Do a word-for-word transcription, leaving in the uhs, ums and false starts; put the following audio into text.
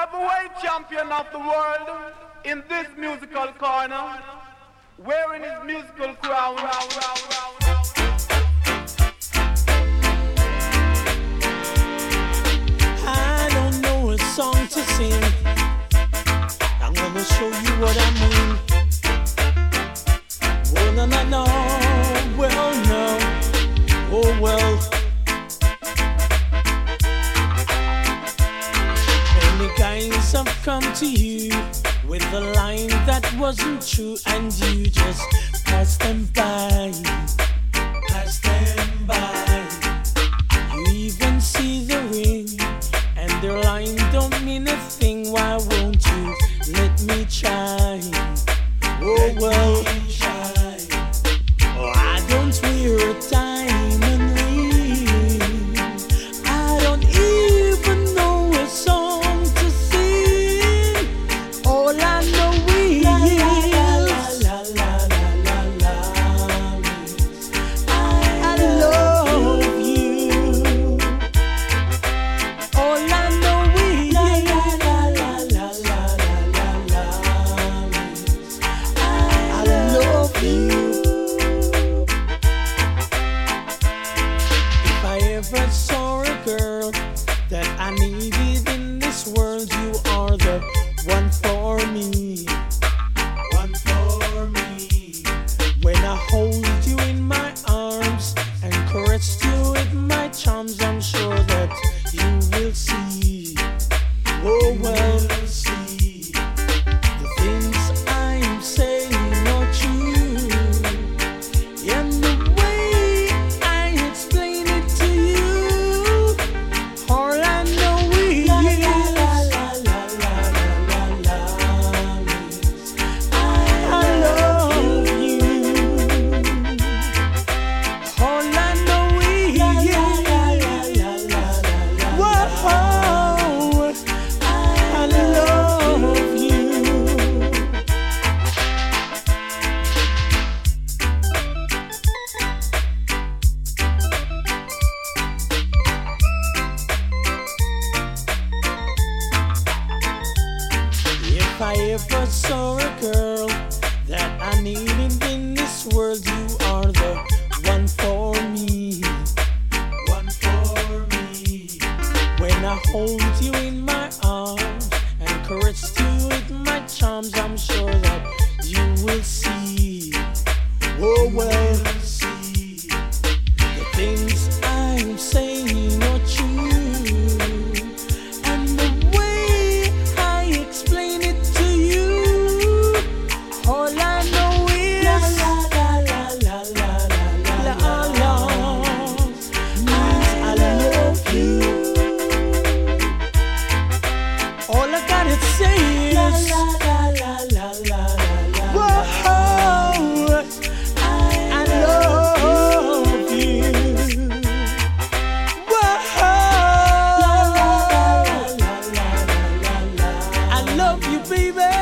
heavyweight champion of the world in this musical corner, wearing his musical crown. I don't know a song to sing. I'm gonna show you what I mean. Oh no no no, well no, oh well. Many guys have come to you with a line that wasn't true, and you just passed them by, passed them by. You even see the ring, and their line don't mean a thing. Why won't you let me try? Oh well, oh, I don't wear a diamond ring. I don't even know a song to sing. All I know is I love you. All I know is I love you. If I ever saw a girl that I needed in this world, you are the one for me, one for me. When I hold you in my arms and caress you with my charms, I'm sure that you will see, oh well, see the things I'm saying are true, and the way I explain it to you. All I know is I love you. All I know is whoa, I love you. If I ever saw a girl that I needed in this world, you are the one for me, one for me. When I hold you in my arms and caress you with my charms, I'm sure that you will see, oh well, see the things I'm saying are true, and the way I explain it to you. All I know is la la means I love you. All I gotta say is whoa, I love you. Whoa, I love you, baby.